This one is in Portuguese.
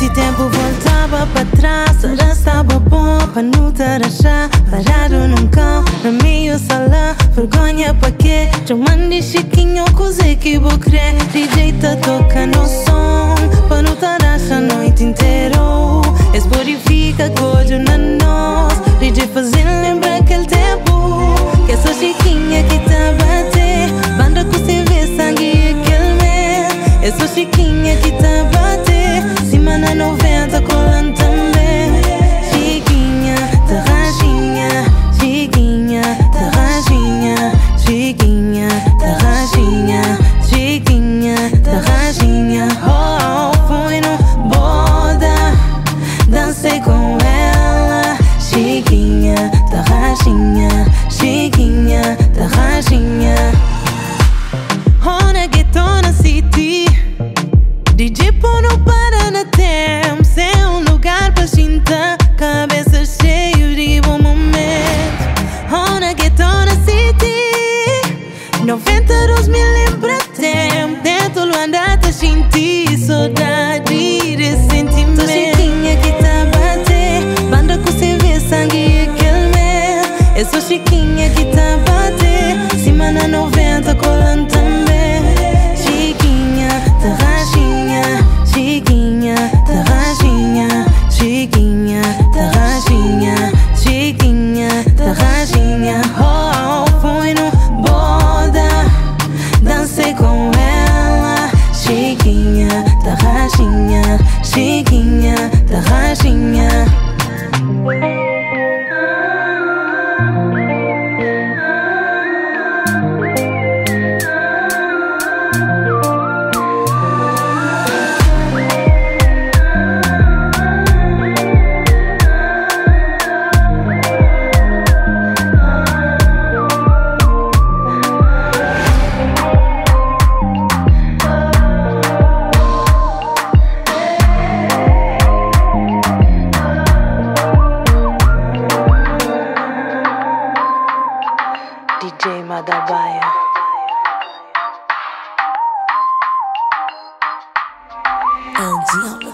Se tempo voltava pra trás, era estava bom pra não te achar. Parado num cão, no meio salão. Vergonha pra quê? Chamando Chiquinho, coisa que vou crer. DJ tá tocando som, pra não te achar a noite inteira. Esporifica coisa na nós. DJ fazendo lembrar aquele tempo, que é só Chiquinha que tá bater. Banda com você vê sangue e aquele mês. É só Chiquinha que tá bater. Cima na 90 colando também. Chiquinha, terraginha. Chiquinha, terraginha. Chiquinha, terraginha. Chiquinha, terraginha. Oh, fui no boda, dancei com ela. Chiquinha, terraginha. Chiquinha, terraginha. On a ghetto na city. DJ pô não para na tempo. É lugar pra chintar. Cabeça cheia de bom momento. On a ghetto na city. 92 mil lembra tempo. Dentro do andar tá sentir saudade de sentimento. Só Chiquinha que tá bater. Banda com você vê sangue e aquele mês. É só Chiquinha que tá bater. Cima na 90 colando também. Chiquinha, terraginha. Chiquinha, terraginha. Chiquinha, terraginha. Chiquinha, terraginha. Oh, fui no boda, dancei com ela. Chiquinha, terraginha. Chiquinha, terraginha. DJ Madabaia. LG.